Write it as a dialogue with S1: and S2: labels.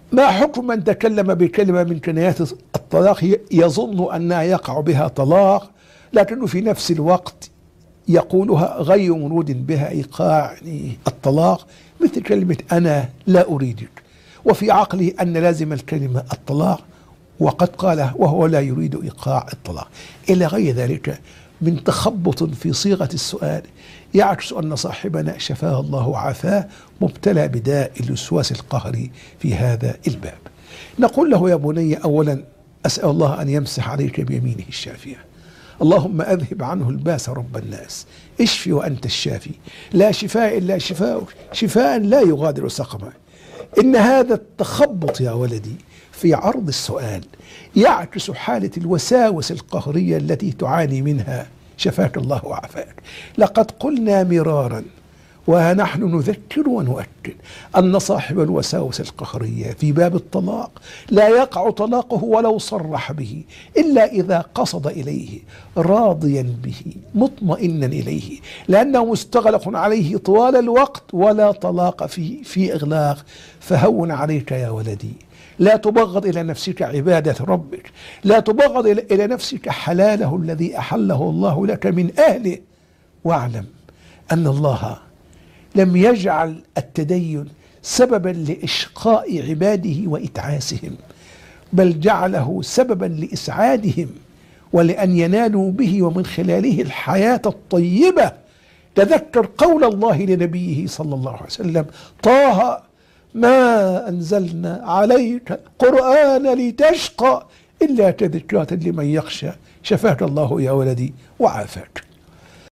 S1: ما حكم من تكلم بكلمة من كلمات الطلاق يظن أنها يقع بها طلاق، لكنه في نفس الوقت يقولها غير مرود بها إيقاع الطلاق، مثل كلمة أنا لا أريدك، وفي عقله أن لازم الكلمة الطلاق، وقد قاله وهو لا يريد إيقاع الطلاق، إلى غير ذلك من تخبط في صيغة السؤال يعكس أن صاحبنا شفاه الله وعافاه مبتلى بداء الوسواس القهري في هذا الباب. نقول له يا بني أولا أسأل الله أن يمسح عليك بيمينه الشافية، اللهم أذهب عنه الباس رب الناس، اشفي وأنت الشافي، لا شفاء إلا شفاؤك، شفاء لا يغادر سقما. إن هذا التخبط يا ولدي في عرض السؤال يعكس حالة الوساوس القهرية التي تعاني منها شفاك الله وعافاك. لقد قلنا مرارا ونحن نذكر ونؤكد أن صاحب الوساوس القهرية في باب الطلاق لا يقع طلاقه ولو صرح به إلا إذا قصد إليه راضيا به مطمئنا إليه، لأنه مستغلق عليه طوال الوقت ولا طلاق في إغلاق. فهون عليك يا ولدي، لا تبغض إلى نفسك عبادة ربك، لا تبغض إلى نفسك حلاله الذي أحله الله لك من أهله، واعلم أن الله لم يجعل التدين سببا لإشقاء عباده وإتعاسهم، بل جعله سببا لإسعادهم ولأن ينالوا به ومن خلاله الحياة الطيبة. تذكر قول الله لنبيه صلى الله عليه وسلم: طه ما أنزلنا عليك قرآن لتشقى إلا تذكرة لمن يخشى. شفاك الله يا ولدي وعافاك.